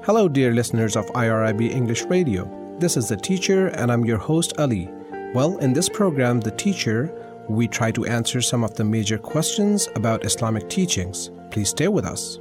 Hello, dear listeners of IRIB English Radio. This is The Teacher, and I'm your host, Ali. Well, in this program, The Teacher, we try to answer some of the major questions about Islamic teachings. Please stay with us.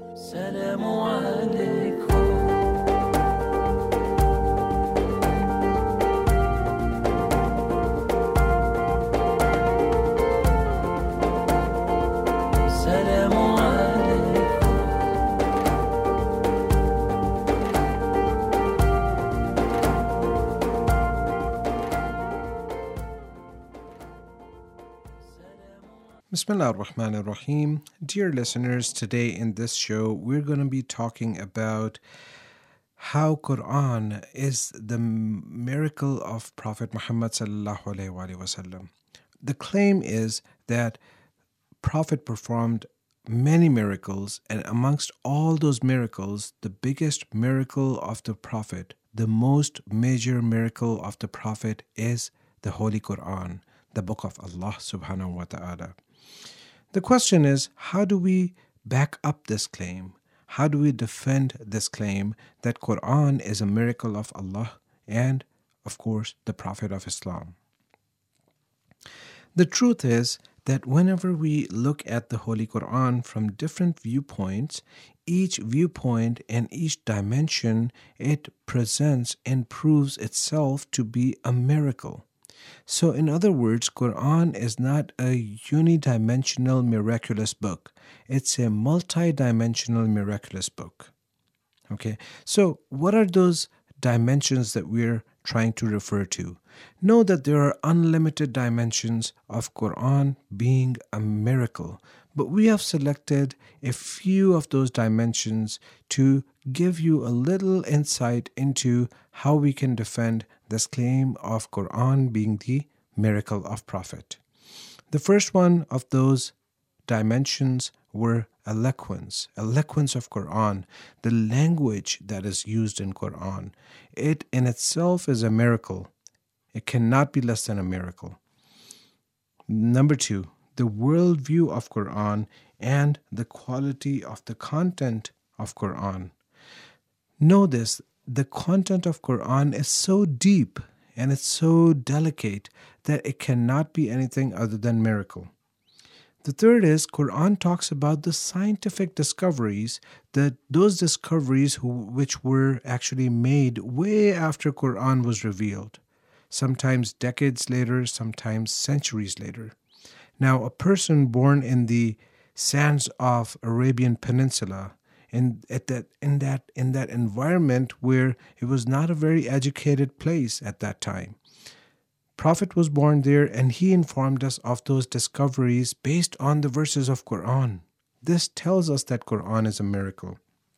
Bismillah ar-Rahman ar-Rahim. Dear listeners, today in this show, we're going to be talking about how Quran is the miracle of Prophet Muhammad sallallahu alaihi wasallam. The claim is that Prophet performed many miracles, and amongst all those miracles, the biggest miracle of the Prophet, the most major miracle of the Prophet is the Holy Quran, the book of Allah subhanahu wa ta'ala. The question is, how do we back up this claim? How do we defend this claim that Quran is a miracle of Allah and, of course, the Prophet of Islam? The truth is that whenever we look at the Holy Quran from different viewpoints, each viewpoint and each dimension it presents and proves itself to be a miracle. So in other words, Quran is not a unidimensional miraculous book. It's a multi-dimensional miraculous book. Okay, so what are those dimensions that we're trying to refer to? Know that there are unlimited dimensions of Quran being a miracle, but we have selected a few of those dimensions to give you a little insight into how we can defend this claim of Quran being the miracle of Prophet. The first one of those dimensions were eloquence of Quran, the language that is used in Quran. It in itself is a miracle. It cannot be less than a miracle. Number two, the worldview of Quran and the quality of the content of Quran. Know this, the content of Quran is so deep and it's so delicate that it cannot be anything other than miracle. The third is Quran talks about the scientific discoveries, that those discoveries which were actually made way after Quran was revealed, sometimes decades later, sometimes centuries later. Now, a person born in the sands of Arabian Peninsula, in that environment where it was not a very educated place at that time. Prophet was born there, and he informed us of those discoveries based on the verses of Quran. This tells us that Quran is a miracle.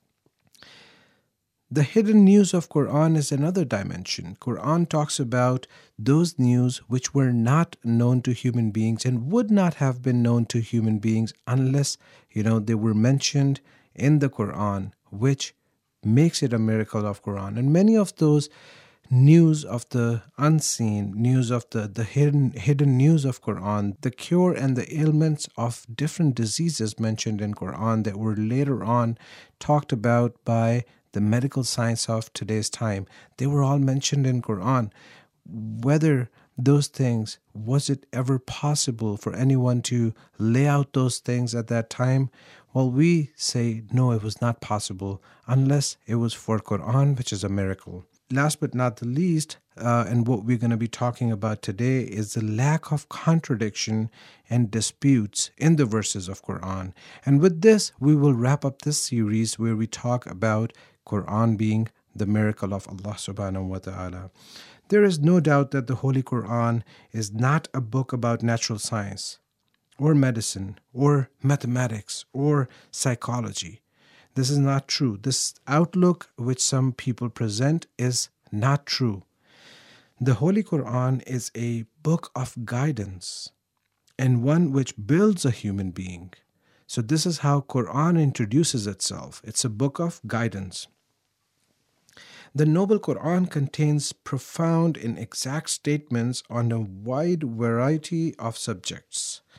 The hidden news of Quran is another dimension. Quran talks about those news which were not known to human beings and would not have been known to human beings unless, they were mentioned in the Quran, which makes it a miracle of Quran. And many of those news of the unseen, news of the hidden news of Quran, the cure and the ailments of different diseases mentioned in Quran that were later on talked about by the medical science of today's time, they were all mentioned in Quran. Whether those things, was it ever possible for anyone to lay out those things at that time? Well, we say no, it was not possible unless it was for Quran, which is a miracle. Last but not the least, and what we're going to be talking about today is the lack of contradiction and disputes in the verses of Quran. And with this, we will wrap up this series where we talk about Quran being the miracle of Allah subhanahu wa ta'ala. There is no doubt that the Holy Quran is not a book about natural science or medicine or mathematics or psychology. This is not true. This outlook which some people present is not true. The Holy Quran is a book of guidance and one which builds a human being. So this is how Quran introduces itself. It's a book of guidance. The Noble Quran contains profound and exact statements on a wide variety of subjects.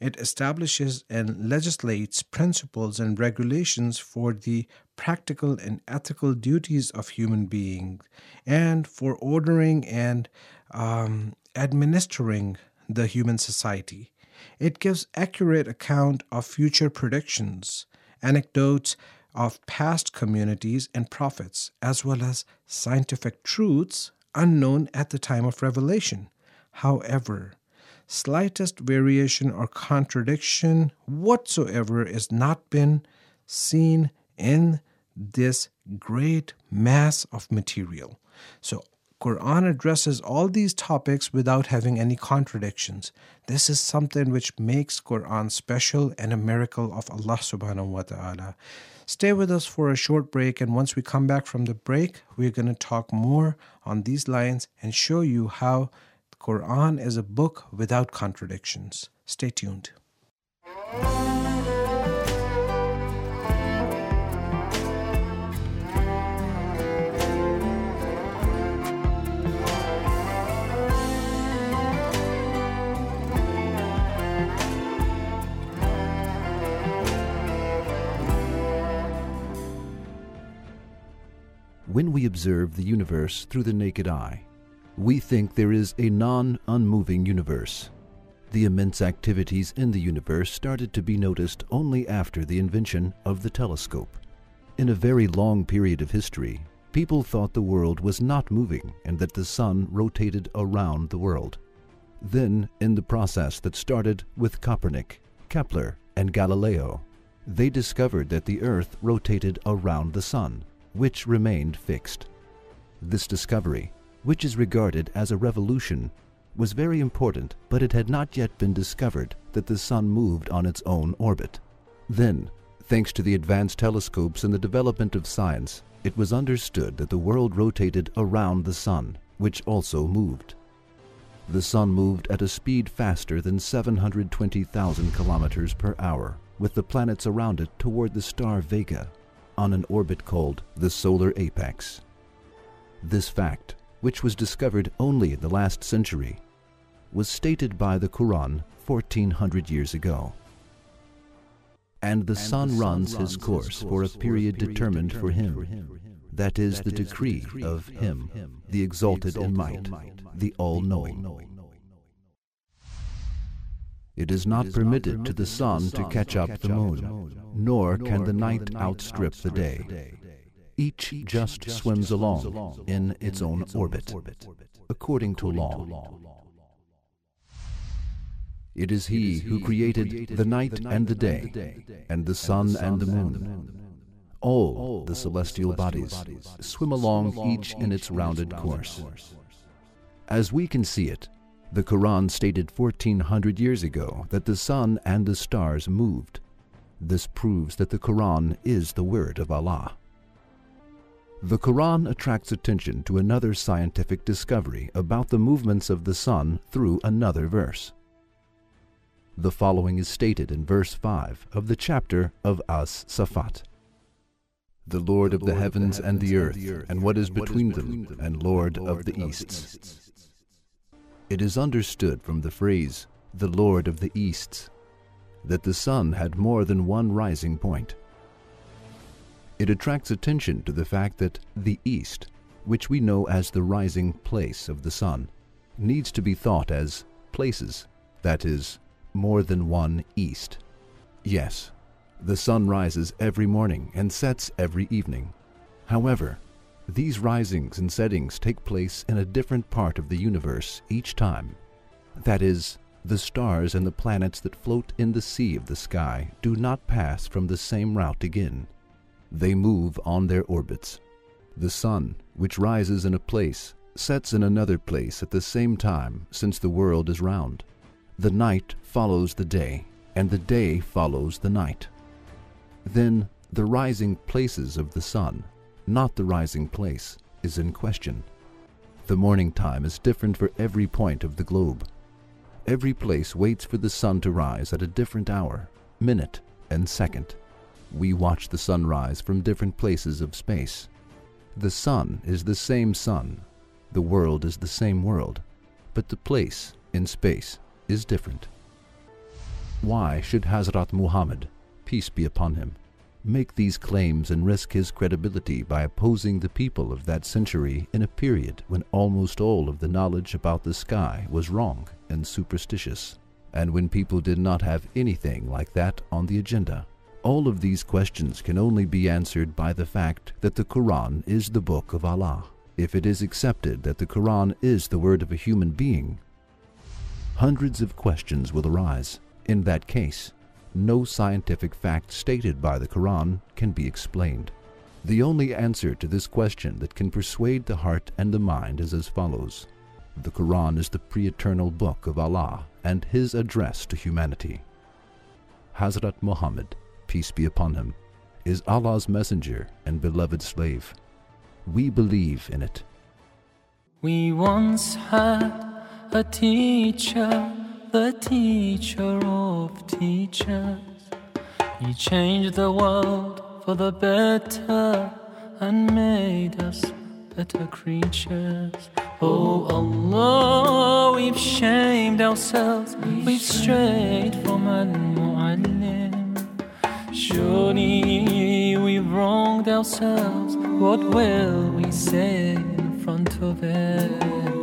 It establishes and legislates principles and regulations for the practical and ethical duties of human beings and for ordering and administering the human society. It gives accurate account of future predictions, anecdotes of past communities and prophets, as well as scientific truths unknown at the time of revelation. However, slightest variation or contradiction whatsoever is not been seen in this great mass of material. So Quran addresses all these topics without having any contradictions. This is something which makes Quran special and a miracle of Allah subhanahu wa ta'ala. Stay with us for a short break, and once we come back from the break, we're going to talk more on these lines and show you how the Quran is a book without contradictions. Stay tuned. When we observe the universe through the naked eye, we think there is a non-unmoving universe. The immense activities in the universe started to be noticed only after the invention of the telescope. In a very long period of history, people thought the world was not moving and that the sun rotated around the world. Then, in the process that started with Copernic, Kepler, and Galileo, they discovered that the earth rotated around the sun, which remained fixed. This discovery, which is regarded as a revolution, was very important, but it had not yet been discovered that the sun moved on its own orbit. Then, thanks to the advanced telescopes and the development of science, it was understood that the world rotated around the sun, which also moved. The sun moved at a speed faster than 720,000 kilometers per hour, with the planets around it toward the star Vega, on an orbit called the solar apex. This fact, which was discovered only in the last century, was stated by the Quran 1400 years ago. And the sun runs his course for a period determined for him. That is the decree of him, the exalted in might, the all-knowing. It is not permitted to the sun to catch up the moon, nor can the night outstrip the day. Each just swims along in its own orbit, according to law. It is He who created the night and the day, and the sun and the moon. All the celestial bodies swim along each in its rounded course. As we can see it, the Quran stated 1400 years ago that the sun and the stars moved. This proves that the Quran is the word of Allah. The Quran attracts attention to another scientific discovery about the movements of the sun through another verse. The following is stated in verse 5 of the chapter of As-Safat. The Lord of the heavens and the earth, and what is between them, and Lord of the Easts. It is understood from the phrase, the Lord of the Easts, that the sun had more than one rising point. It attracts attention to the fact that the East, which we know as the rising place of the sun, needs to be thought as places, that is, more than one East. Yes, the sun rises every morning and sets every evening. However, these risings and settings take place in a different part of the universe each time. That is, the stars and the planets that float in the sea of the sky do not pass from the same route again. They move on their orbits. The sun, which rises in a place, sets in another place at the same time, since the world is round. The night follows the day, and the day follows the night. Then the rising places of the sun, not the rising place, is in question. The morning time is different for every point of the globe. Every place waits for the sun to rise at a different hour, minute, and second. We watch the sun rise from different places of space. The sun is the same sun, the world is the same world, but the place in space is different. Why should Hazrat Muhammad, peace be upon him, make these claims and risk his credibility by opposing the people of that century in a period when almost all of the knowledge about the sky was wrong and superstitious, and when people did not have anything like that on the agenda? All of these questions can only be answered by the fact that the Quran is the book of Allah. If it is accepted that the Quran is the word of a human being, hundreds of questions will arise. In that case, no scientific fact stated by the Quran can be explained. The only answer to this question that can persuade the heart and the mind is as follows. The Quran is the pre-eternal book of Allah and His address to humanity. Hazrat Muhammad, peace be upon him, is Allah's messenger and beloved slave. We believe in it. We once had a teacher, the teacher of teachers. He changed the world for the better and made us better creatures. Oh Allah, we've shamed ourselves, we've strayed from Al-Mu'allim. Surely we've wronged ourselves, what will we say in front of it?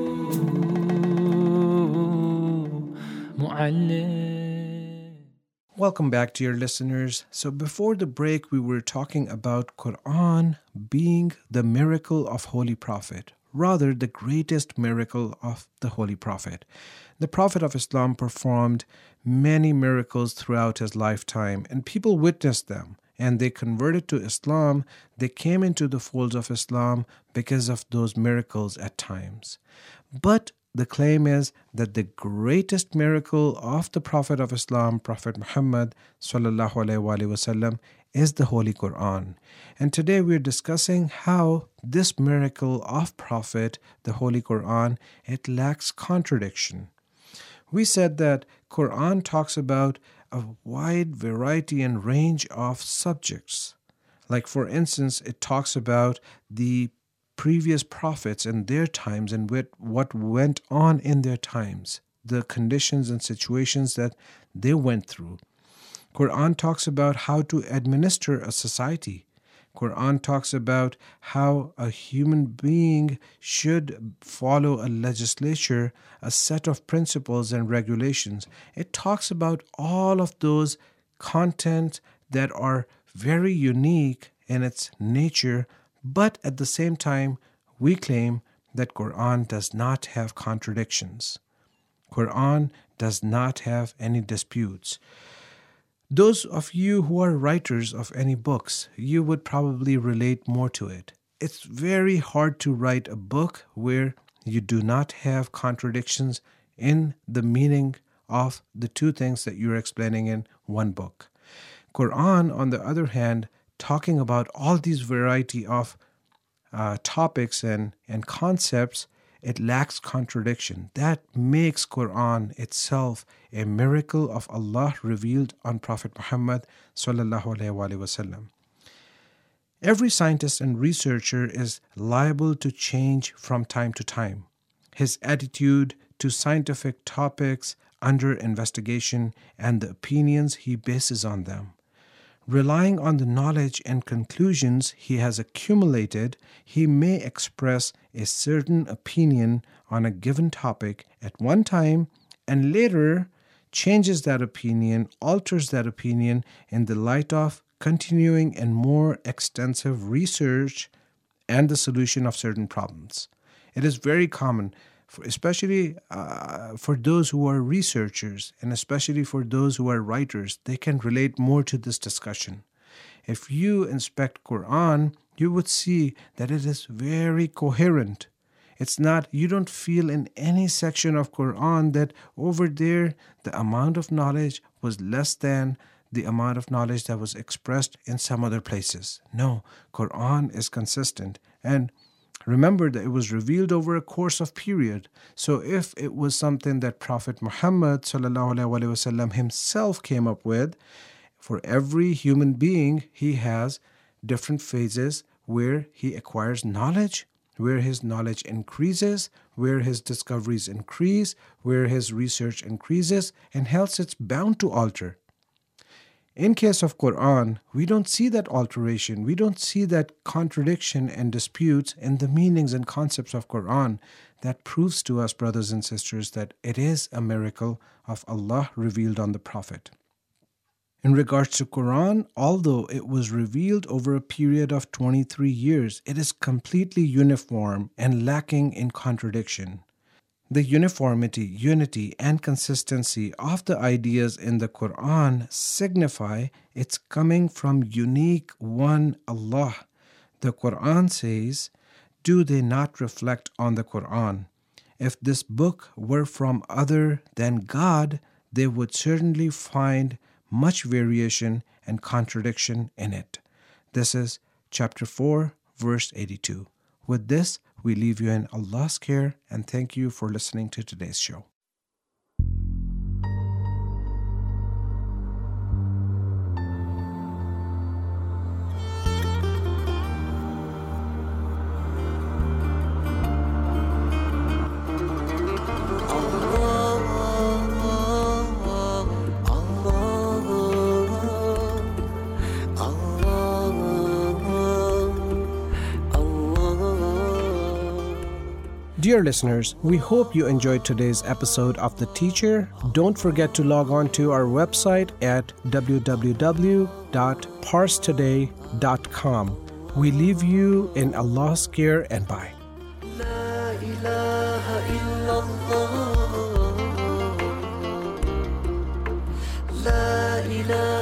Welcome back, dear listeners. So before the break, we were talking about Quran being the miracle of Holy Prophet, rather the greatest miracle of the Holy Prophet. The Prophet of Islam performed many miracles throughout his lifetime, and people witnessed them, and they converted to Islam. They came into the folds of Islam because of those miracles at times. But the claim is that the greatest miracle of the Prophet of Islam, Prophet Muhammad sallallahu alaihi wasallam, is the Holy Quran. And today we're discussing how this miracle of Prophet, the Holy Quran, it lacks contradiction. We said that Quran talks about a wide variety and range of subjects. Like for instance, it talks about the previous prophets and their times and what went on in their times, the conditions and situations that they went through. Quran talks about how to administer a society. Quran talks about how a human being should follow a legislature, a set of principles and regulations. It talks about all of those content that are very unique in its nature, but at the same time, we claim that Quran does not have contradictions. Quran does not have any disputes. Those of you who are writers of any books, you would probably relate more to it. It's very hard to write a book where you do not have contradictions in the meaning of the two things that you're explaining in one book. Quran, on the other hand, talking about all these variety of topics and concepts, it lacks contradiction. That makes Quran itself a miracle of Allah revealed on Prophet Muhammad sallallahu alaihi wasallam. Every scientist and researcher is liable to change from time to time. His attitude to scientific topics under investigation and the opinions he bases on them. Relying on the knowledge and conclusions he has accumulated, he may express a certain opinion on a given topic at one time and later changes that opinion, alters that opinion in the light of continuing and more extensive research and the solution of certain problems. It is very common, especially for those who are researchers and especially for those who are writers. They can relate more to this discussion. If you inspect Quran, you would see that it is very coherent. It's not, you don't feel in any section of Quran that over there the amount of knowledge was less than the amount of knowledge that was expressed in some other places. No, Quran is consistent. And remember that it was revealed over a course of period. So if it was something that Prophet Muhammad sallallahu alaihi wasallam himself came up with, for every human being, he has different phases where he acquires knowledge. where his knowledge increases, where his discoveries increase, where his research increases, and hence it's bound to alter. In case of Quran, we don't see that alteration. We don't see that contradiction and disputes in the meanings and concepts of Quran. That proves to us, brothers and sisters, that it is a miracle of Allah revealed on the Prophet. In regards to Quran, although it was revealed over a period of 23 years, it is completely uniform and lacking in contradiction. The uniformity, unity, and consistency of the ideas in the Quran signify its coming from unique one Allah. The Quran says, "Do they not reflect on the Quran? If this book were from other than God, they would certainly find much variation and contradiction in it." This is chapter 4, verse 82. With this, we leave you in Allah's care and thank you for listening to today's show. Dear listeners, we hope you enjoyed today's episode of The Teacher. Don't forget to log on to our website at www.parstoday.com. We leave you in Allah's care and bye. La ilaha illallah. La ilaha